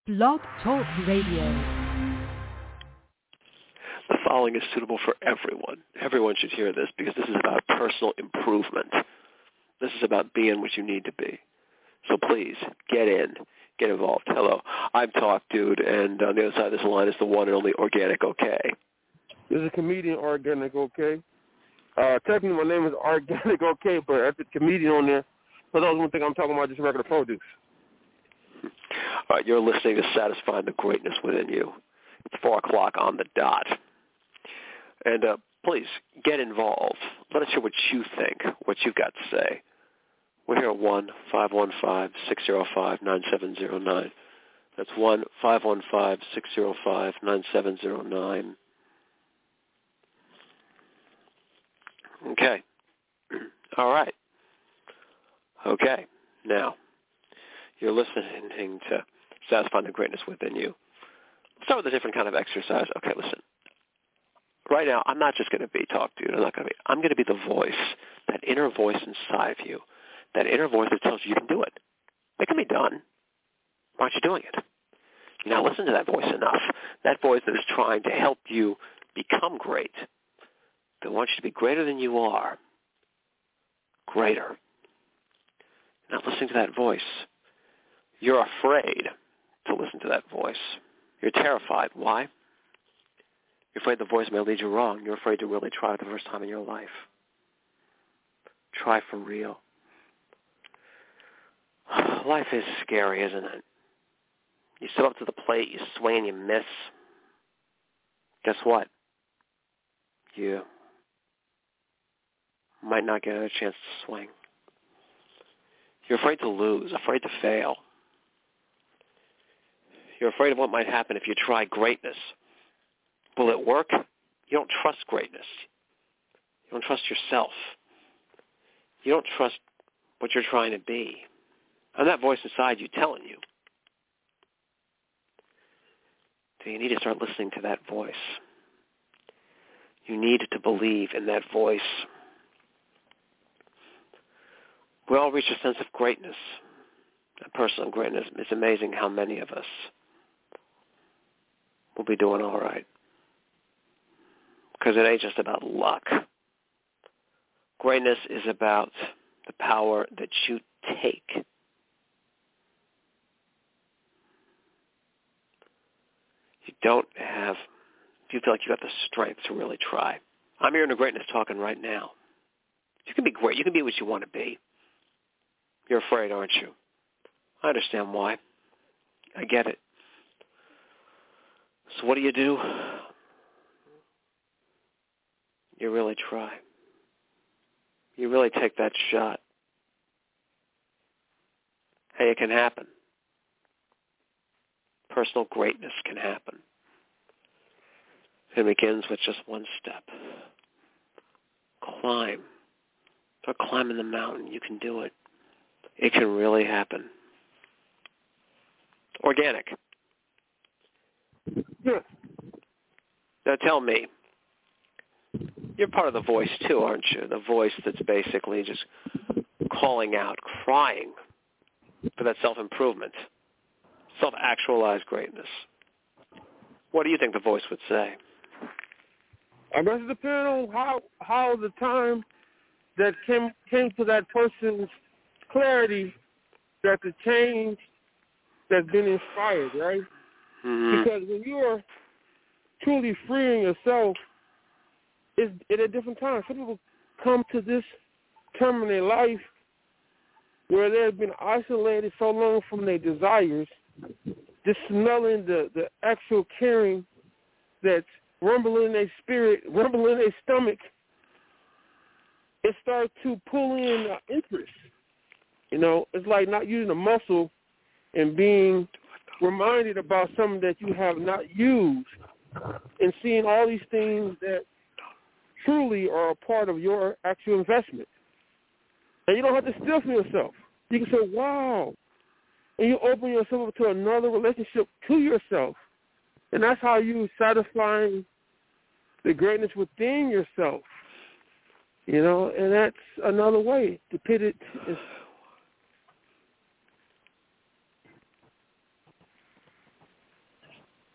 Blog Talk Radio. The following is suitable for everyone. Everyone should hear this because this is about personal improvement. This is about being what you need to be. So please, get in, get involved. Hello, I'm Talk Dude, and on the other side of this line is the one and only Organic OK. This is a comedian, Organic OK. Technically, my name is Organic OK, but I put comedian on there. For those who think I'm talking about just regular produce. All right, you're listening to Satisfying the Greatness Within You. It's 4 o'clock on the dot. And please, get involved. Let us hear what you think, what you've got to say. We're here at 1-515-605-9709. That's 1-515-605-9709. Okay. All right. Okay. Now, you're listening to Satisfying the Greatness Within You. Let's start with a different kind of exercise. Okay, listen. Right now, I'm not just going to be Talk Dude. I'm going to be the voice, that inner voice inside of you, that inner voice that tells you you can do it. It can be done. Why aren't you doing it? Now listen to that voice enough. That voice that is trying to help you become great, that wants you to be greater than you are. Greater. Not listening to that voice. You're afraid to listen to that voice. You're terrified. Why? You're afraid the voice may lead you wrong. You're afraid to really try it the first time in your life. Try for real. Life is scary, isn't it? You step up to the plate, you swing and you miss. Guess what? You might not get a chance to swing. You're afraid to lose, afraid to fail. You're afraid of what might happen if you try greatness. Will it work? You don't trust greatness. You don't trust yourself. You don't trust what you're trying to be. And that voice inside you telling you. So you need to start listening to that voice. You need to believe in that voice. We all reach a sense of greatness, a personal greatness. It's amazing how many of us will be doing all right. Because it ain't just about luck. Greatness is about the power that you take. You don't have, you feel like you have the strength to really try. I'm here in the greatness talking right now. You can be great. You can be what you want to be. You're afraid, aren't you? I understand why. I get it. So what do? You really try. You really take that shot. Hey, it can happen. Personal greatness can happen. It begins with just one step. Climb. Start climbing the mountain. You can do it. It can really happen. Organic. Yeah. Now tell me, you're part of the voice too, aren't you? The voice that's basically just calling out, crying for that self-improvement, self-actualized greatness. What do you think the voice would say? I guess it depends on how the time that came to that person's clarity that the change that's been inspired, right? Mm-hmm. Because when you're truly freeing yourself, it's at a different time. Some people come to this time in their life where they've been isolated so long from their desires, just smelling the actual caring that's rumbling in their spirit, rumbling in their stomach. It starts to pull in interest. You know, it's like not using a muscle and being reminded about something that you have not used and seeing all these things that truly are a part of your actual investment. And you don't have to steal from yourself. You can say, wow. And you open yourself up to another relationship to yourself. And that's how you satisfying the greatness within yourself. You know, and that's another way to put it.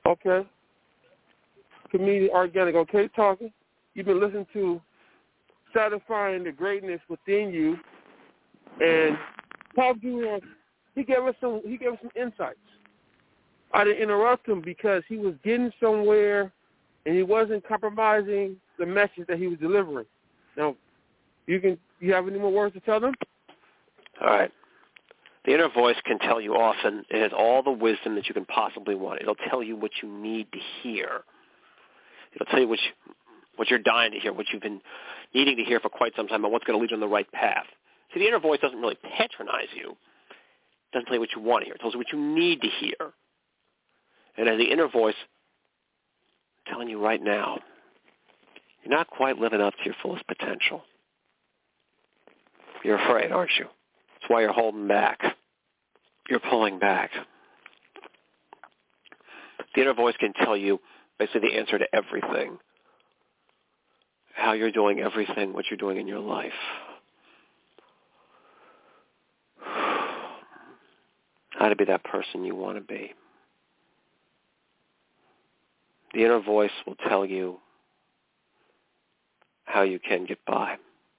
Okay. Comedian Organic, okay, talking. You've been listening to Satisfying the Greatness Within You, and Talk to he gave us some insights. I didn't interrupt him because he was getting somewhere and he wasn't compromising the message that he was delivering. Now, you have any more words to tell them? All right. The inner voice can tell you often. It has all the wisdom that you can possibly want. It'll tell you what you need to hear. It'll tell you what you're dying to hear, what you've been needing to hear for quite some time, and what's going to lead you on the right path. See, the inner voice doesn't really patronize you. It doesn't tell you what you want to hear. It tells you what you need to hear. And as the inner voice telling you right now, you're not quite living up to your fullest potential. You're afraid, aren't you? That's why you're holding back. You're pulling back. The inner voice can tell you basically the answer to everything. How you're doing everything, what you're doing in your life. How to be that person you want to be. The inner voice will tell you how you can get by.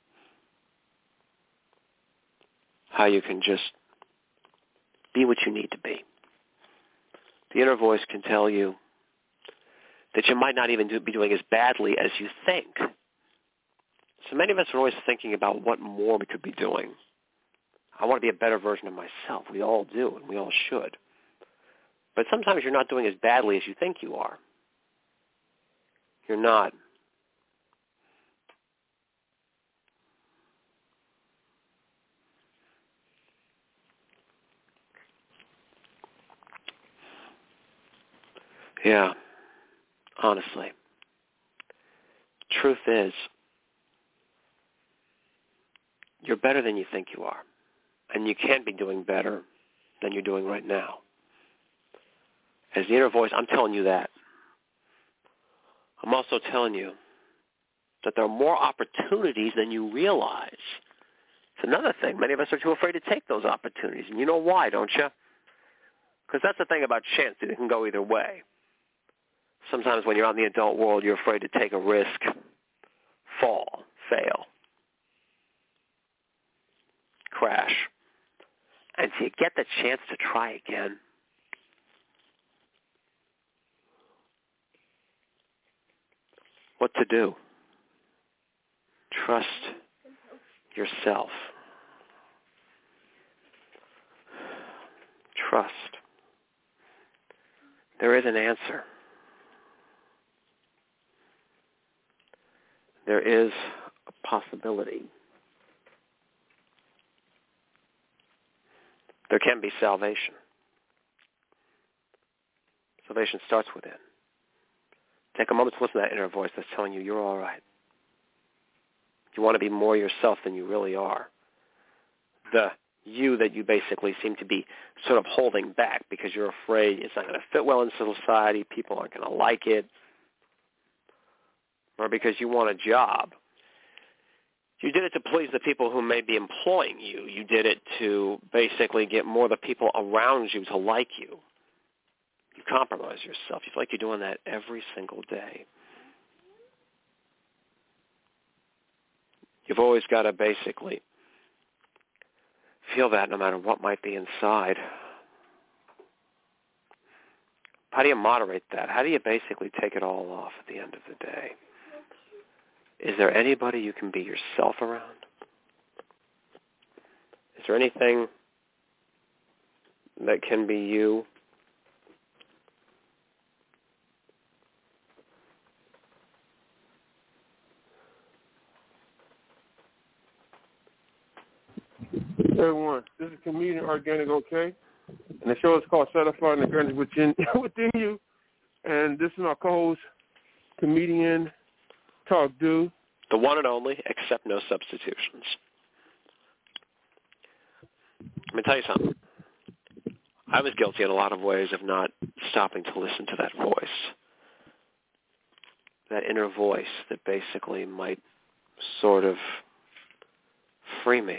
How you can just be what you need to be. The inner voice can tell you that you might not even be doing as badly as you think. So many of us are always thinking about what more we could be doing. I want to be a better version of myself. We all do, and we all should. But sometimes you're not doing as badly as you think you are. You're not. Yeah, honestly. Truth is, you're better than you think you are. And you can't be doing better than you're doing right now. As the inner voice, I'm telling you that. I'm also telling you that there are more opportunities than you realize. It's another thing. Many of us are too afraid to take those opportunities. And you know why, don't you? Because that's the thing about chance. It can go either way. Sometimes when you're out in the adult world, you're afraid to take a risk, fall, fail, crash. And so you get the chance to try again. What to do? Trust yourself. Trust. There is an answer. There is a possibility. There can be salvation. Salvation starts within. Take a moment to listen to that inner voice that's telling you you're all right. You want to be more yourself than you really are. The you that you basically seem to be sort of holding back because you're afraid it's not going to fit well in society, people aren't going to like it, or because you want a job. You did it to please the people who may be employing you. You did it to basically get more of the people around you to like you. You compromise yourself. You feel like you're doing that every single day. You've always got to basically feel that no matter what might be inside. How do you moderate that? How do you basically take it all off at the end of the day? Is there anybody you can be yourself around? Is there anything that can be you? Everyone, this is Comedian Organic, okay? And the show is called Satisfying the Greatness Within You. And this is my co-host, Comedian Talk Do. The one and only, accept no substitutions. Let me tell you something. I was guilty in a lot of ways of not stopping to listen to that voice. That inner voice that basically might sort of free me.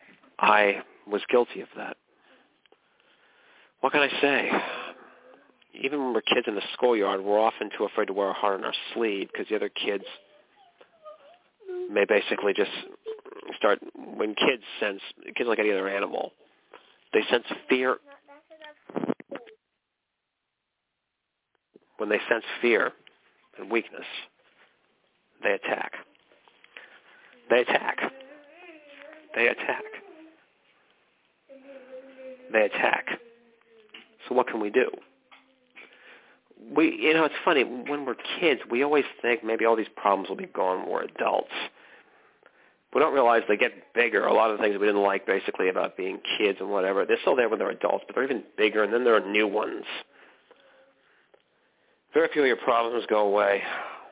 I was guilty of that. What can I say? even when we're kids in the schoolyard, we're often too afraid to wear our heart on our sleeve because the other kids may basically just start, when kids like any other animal, they sense fear. When they sense fear and weakness, they attack. They attack. They attack. They attack. So what can we do? It's funny, when we're kids, we always think maybe all these problems will be gone when we're adults. We don't realize they get bigger. A lot of the things we didn't like basically about being kids and whatever, they're still there when they're adults, but they're even bigger, and then there are new ones. Very few of your problems go away.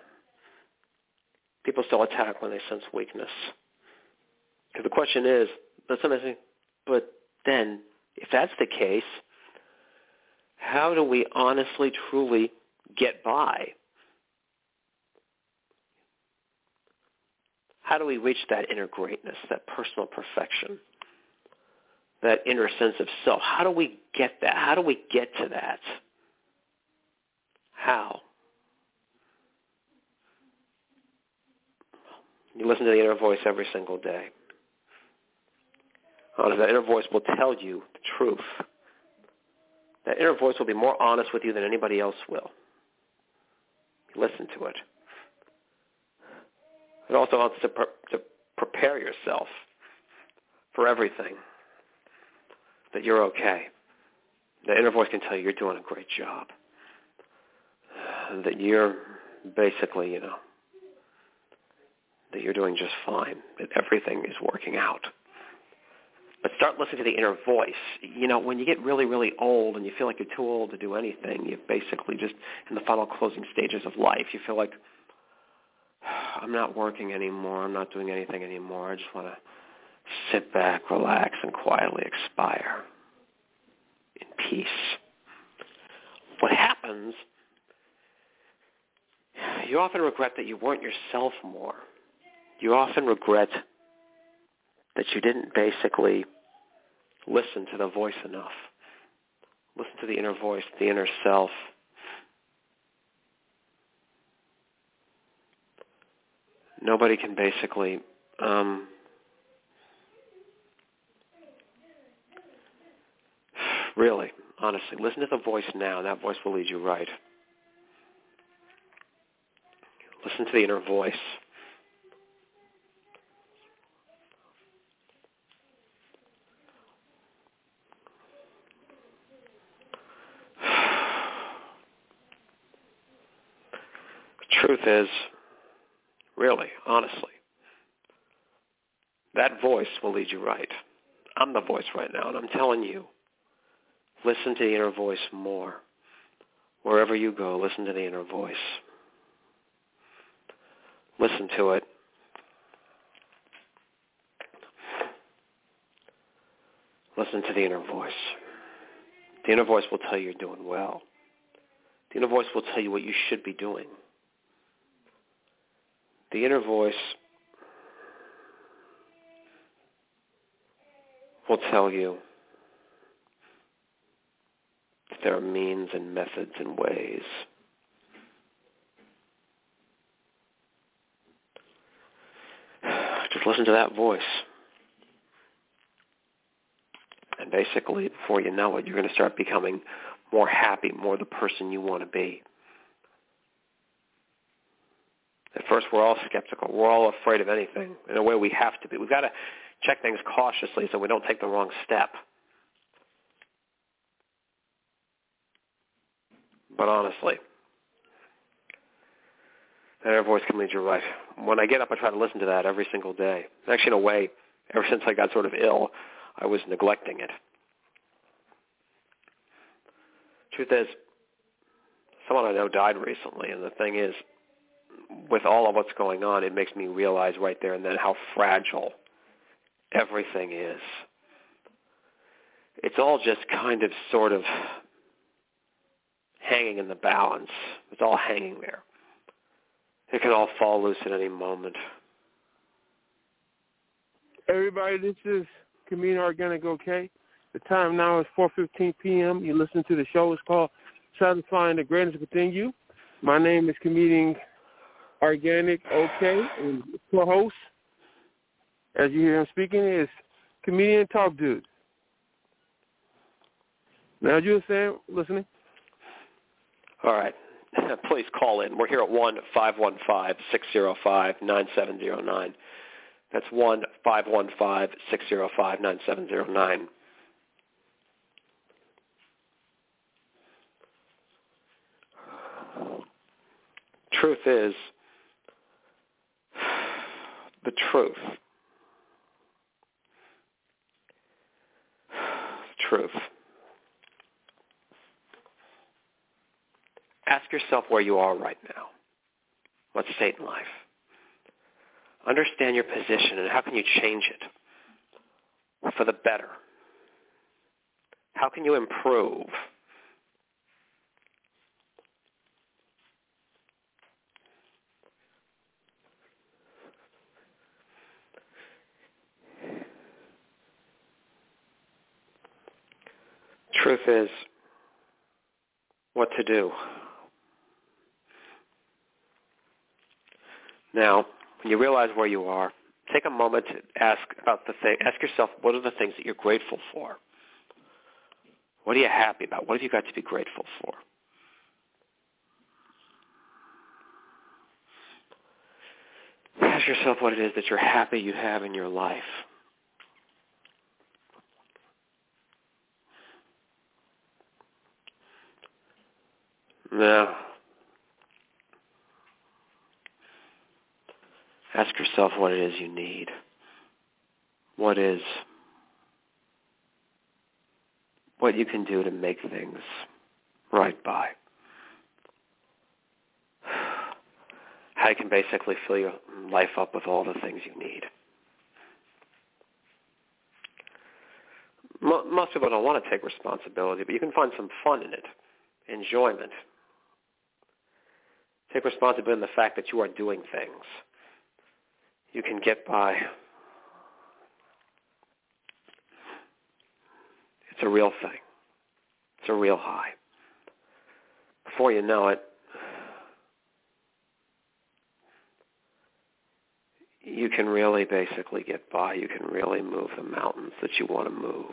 People still attack when they sense weakness. Because the question is, but then, if that's the case, how do we honestly, truly get by? How do we reach that inner greatness, that personal perfection, that inner sense of self? How do we get that? How do we get to that? How? You listen to the inner voice every single day. That inner voice will tell you the truth. That inner voice will be more honest with you than anybody else will. Listen to it. It also helps to prepare yourself for everything, that you're okay. The inner voice can tell you you're doing a great job, that you're basically, that you're doing just fine, that everything is working out. But start listening to the inner voice. When you get really, really old and you feel like you're too old to do anything, you basically just, in the final closing stages of life, you feel like, I'm not working anymore, I'm not doing anything anymore, I just want to sit back, relax, and quietly expire in peace. What happens, you often regret that you weren't yourself more. You often regret that you didn't basically listen to the voice enough. Listen to the inner voice, the inner self. Nobody can basically really, honestly, listen to the voice now. That voice will lead you right. Listen to the inner voice. Truth is, really, honestly, that voice will lead you right. I'm the voice right now, and I'm telling you, listen to the inner voice more. Wherever you go, listen to the inner voice. Listen to it. Listen to the inner voice. The inner voice will tell you you're doing well. The inner voice will tell you what you should be doing. The inner voice will tell you that there are means and methods and ways. Just listen to that voice. And basically, before you know it, you're going to start becoming more happy, more the person you want to be. At first, we're all skeptical. We're all afraid of anything. In a way, we have to be. We've got to check things cautiously so we don't take the wrong step. But honestly, that inner voice can lead you right. When I get up, I try to listen to that every single day. Actually, in a way, ever since I got sort of ill, I was neglecting it. Truth is, someone I know died recently, and the thing is, with all of what's going on, it makes me realize right there and then how fragile everything is. It's all just kind of sort of hanging in the balance. It's all hanging there. It can all fall loose at any moment. Everybody, this is Community Organic OK. The time now is 4:15 p.m. You listen to the show. It's called Satisfying the Greatness Within You. My name is comedian Organic OK, and co-host, as you hear him speaking, is comedian Talk Dude. Now, you were saying, listening? All right. Please call in. We're here at 1-515-605-9709. That's 1-515-605-9709. Truth is, the truth. Truth. Ask yourself where you are right now. What state in life? Understand your position and how can you change it for the better? How can you improve? Truth is, what to do. Now, when you realize where you are, take a moment to ask yourself, what are the things that you're grateful for? What are you happy about? What have you got to be grateful for? Ask yourself what it is that you're happy you have in your life. Now, ask yourself what it is you need. What you can do to make things right by. How you can basically fill your life up with all the things you need. Most people don't want to take responsibility, but you can find some fun in it, enjoyment. Take responsibility in the fact that you are doing things. You can get by. It's a real thing. It's a real high. Before you know it, you can really basically get by. You can really move the mountains that you want to move.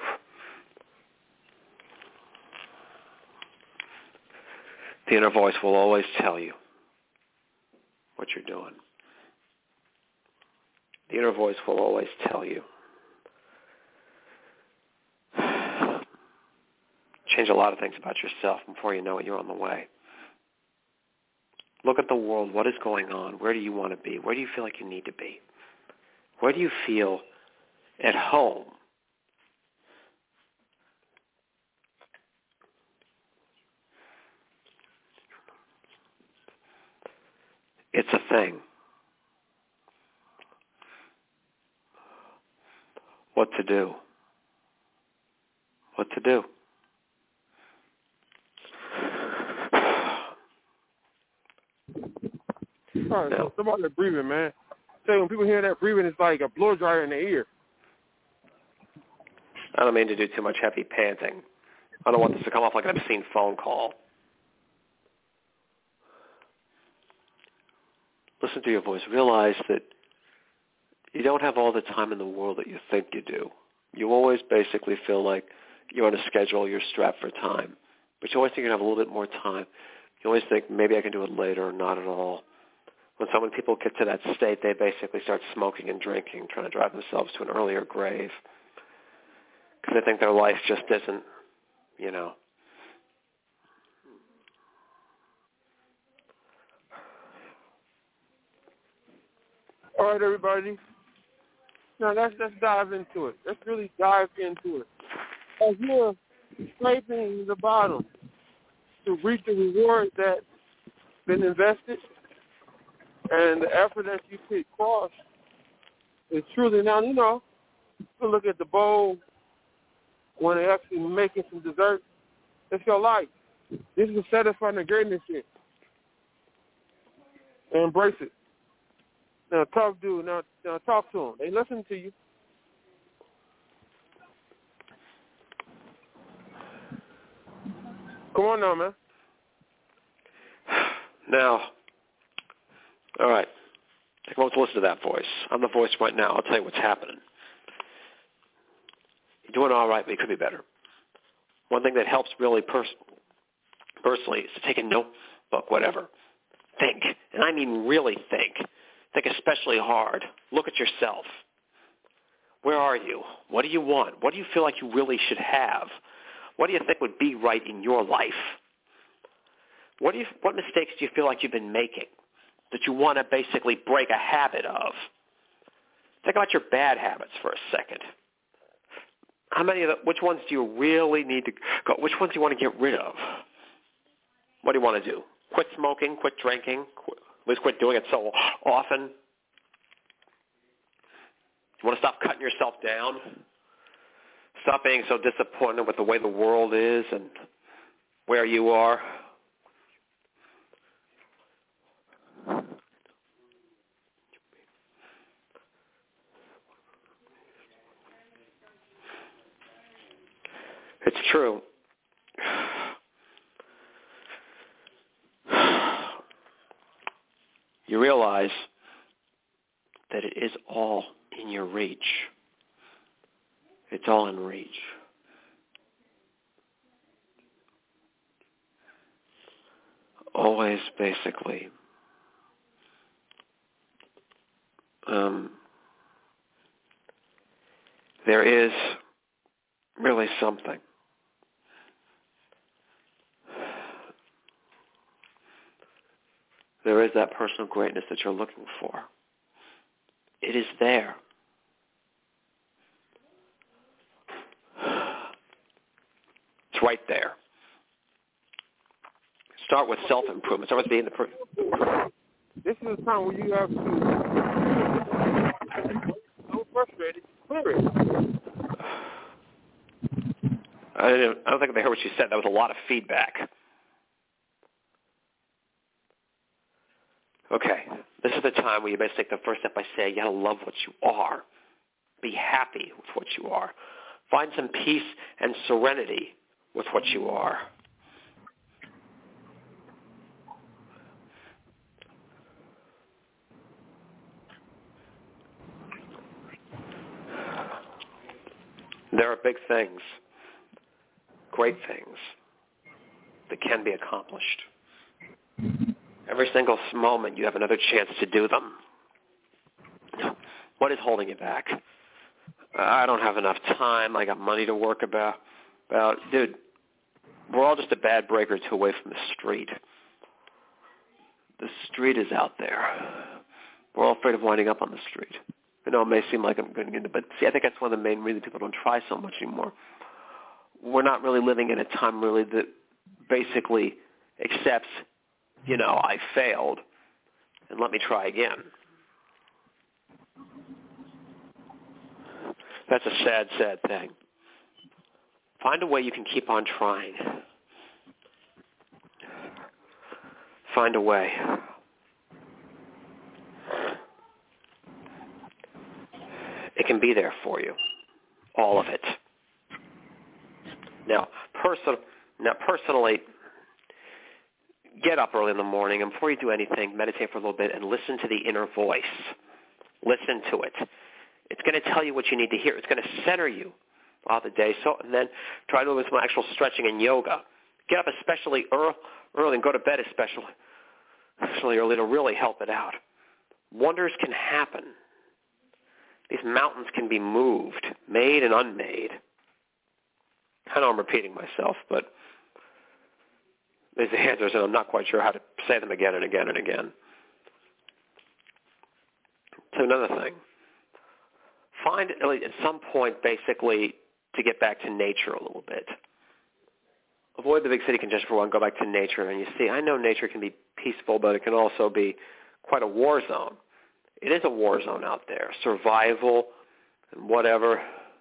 The inner voice will always tell you what you're doing. The inner voice will always tell you. Change a lot of things about yourself before you know it, you're on the way. Look at the world. What is going on? Where do you want to be? Where do you feel like you need to be? Where do you feel at home? It's a thing. What to do? What to do? All right, so somebody breathing, man. Say when people hear that breathing, it's like a blow dryer in their ear. I don't mean to do too much heavy panting. I don't want this to come off like an obscene phone call. Listen to your voice. Realize that you don't have all the time in the world that you think you do. You always basically feel like you're on a schedule, you're strapped for time. But you always think you have a little bit more time. You always think, maybe I can do it later or not at all. When people get to that state, they basically start smoking and drinking, trying to drive themselves to an earlier grave. Because they think their life just isn't, All right, everybody. Now, let's dive into it. Let's really dive into it. As you're scraping the bottom to reap the reward that's been invested and the effort that you put across is truly now, you look at the bowl when they're actually making some dessert. It's your life. This is satisfying the greatness here. And embrace it. Now talk to them. They listen to you. Come on now, man. Now, all right, take a moment to listen to that voice. I'm the voice right now. I'll tell you what's happening. You're doing all right, but you could be better. One thing that helps really personally is to take a notebook, whatever. Think, and I mean really think. Think especially hard. Look at yourself. Where are you? What do you want? What do you feel like you really should have? What do you think would be right in your life? What mistakes do you feel like you've been making that you want to basically break a habit of? Think about your bad habits for a second. Which ones do you really need to go? Which ones do you want to get rid of? What do you want to do? Quit smoking, quit drinking, at least quit doing it so often? You want to stop cutting yourself down? Stop being so disappointed with the way the world is and where you are? It's true. You realize that it is all in your reach. It's all in reach. Always, basically, there is really something. There is that personal greatness that you're looking for. It is there. It's right there. Start with self-improvement. Start with being the This is a time where you have to, so frustrated, clear it. I don't think they heard what you said. That was a lot of feedback. Okay, this is the time where you best take the first step by saying you got to love what you are. Be happy with what you are. Find some peace and serenity with what you are. There are big things, great things that can be accomplished. Every single moment you have another chance to do them. What is holding you back? I don't have enough time. I got money to work about. Dude, we're all just a bad break or two away from the street. The street is out there. We're all afraid of winding up on the street. I know it may seem like I'm going into, but see, I think that's one of the main reasons people don't try so much anymore. We're not really living in a time really that basically accepts, I failed, and let me try again. That's a sad, sad thing. Find a way you can keep on trying. Find a way. It can be there for you, all of it. Now, personally, get up early in the morning, and before you do anything, meditate for a little bit and listen to the inner voice. Listen to it. It's going to tell you what you need to hear. It's going to center you throughout the day. So, and then try to do some actual stretching and yoga. Get up especially early and go to bed especially early to really help it out. Wonders can happen. These mountains can be moved, made and unmade. I know I'm repeating myself, but there's the answers, and I'm not quite sure how to say them again and again and again. So another thing, find at some point basically to get back to nature a little bit. Avoid the big city congestion for a while and go back to nature. And you see, I know nature can be peaceful, but it can also be quite a war zone. It is a war zone out there, survival and whatever.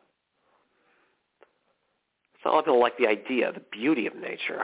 It's not a lot of people like the idea, the beauty of nature.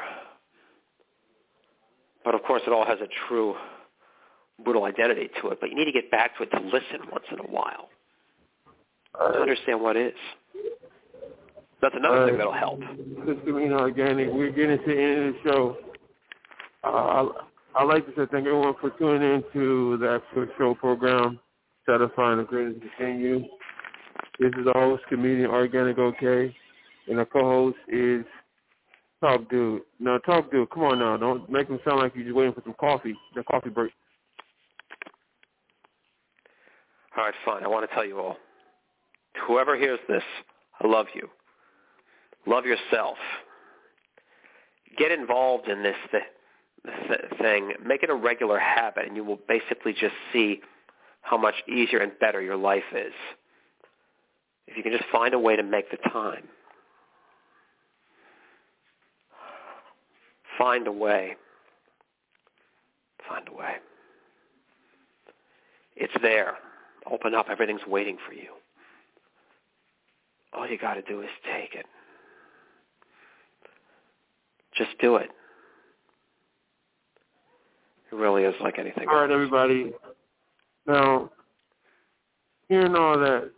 But, of course, it all has a true brutal identity to it. But you need to get back to it to listen once in a while, to understand what is. That's another thing that'll help. Sister Rena Organic, we're getting to the end of the show. I'd like to say thank everyone for tuning in to the actual show program, Satisfying the Greatness Within You. This is the host, comedian Organic OK, and our co-host is Talk Dude. Now, Talk Dude, come on now. Don't make him sound like you're just waiting for some coffee, the coffee break. All right, fine. I want to tell you all. Whoever hears this, I love you. Love yourself. Get involved in this thing. Make it a regular habit, and you will basically just see how much easier and better your life is. If you can just find a way to make the time. Find a way. Find a way. It's there. Open up. Everything's waiting for you. All you got to do is take it. Just do it. It really is like anything else. All right, everybody. Now, hearing all that,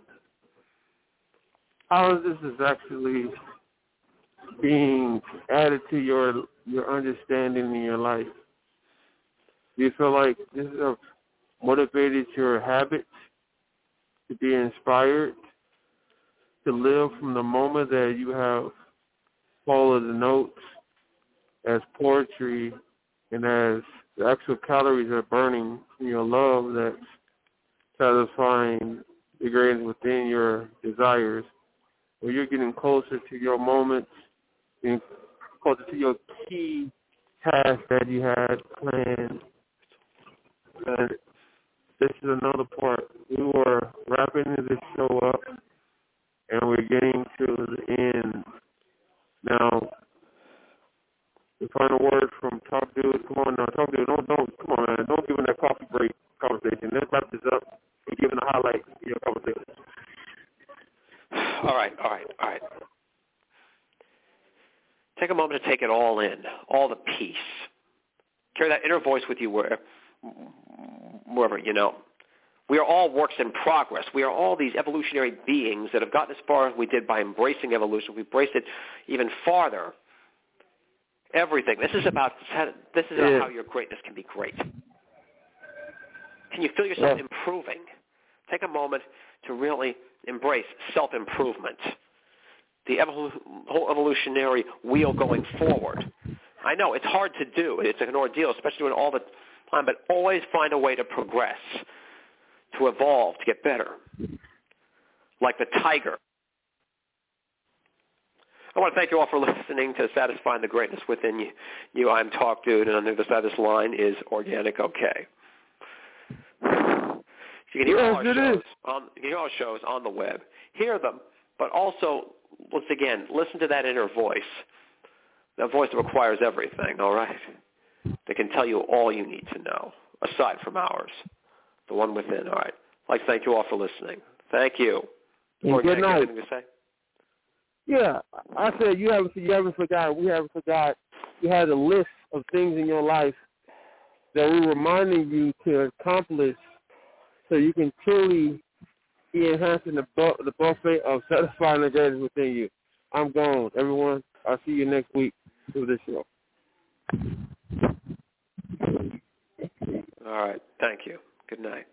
how is this actually being added to your understanding in your life? Do you feel like this has motivated your habits to be inspired to live from the moment that you have followed the notes as poetry and as the actual calories are burning from your love that's satisfying the greatness within your desires, where you're getting closer to your moments, getting closer to your key task that you had planned. And this is another part. We were wrapping this show up, and we're getting to the end. Now, the final word from Talk Dude. Come on now, Talk Dude. Don't come on, man. Don't give him that coffee break conversation. Let's wrap this up and give him a highlight of your conversation. All right. Take a moment to take it all in, all the peace. Carry that inner voice with you wherever, you know. We are all works in progress. We are all these evolutionary beings that have gotten as far as we did by embracing evolution. We embraced it even farther. Everything. This is about how your greatness can be great. Can you feel yourself improving? Take a moment to really embrace self-improvement. The whole evolutionary wheel going forward. I know it's hard to do. It's an ordeal, especially doing it all the time, but always find a way to progress, to evolve, to get better. Like the tiger. I want to thank you all for listening to Satisfying the Greatness Within You. I'm Talk Dude, and on the other side of this line is Organic OK. You can hear all our shows on the web. Hear them, but also, once again, listen to that inner voice. That voice that requires everything, all right? That can tell you all you need to know, aside from ours. The one within, all right? I'd like to thank you all for listening. Thank you. Good night. Anything to say? Yeah, I said you haven't forgotten. We haven't forgot. You had a list of things in your life that we're reminding you to accomplish, so you can truly be enhancing the buffet of satisfying the greatness within you. I'm gone, everyone. I'll see you next week for this show. All right. Thank you. Good night.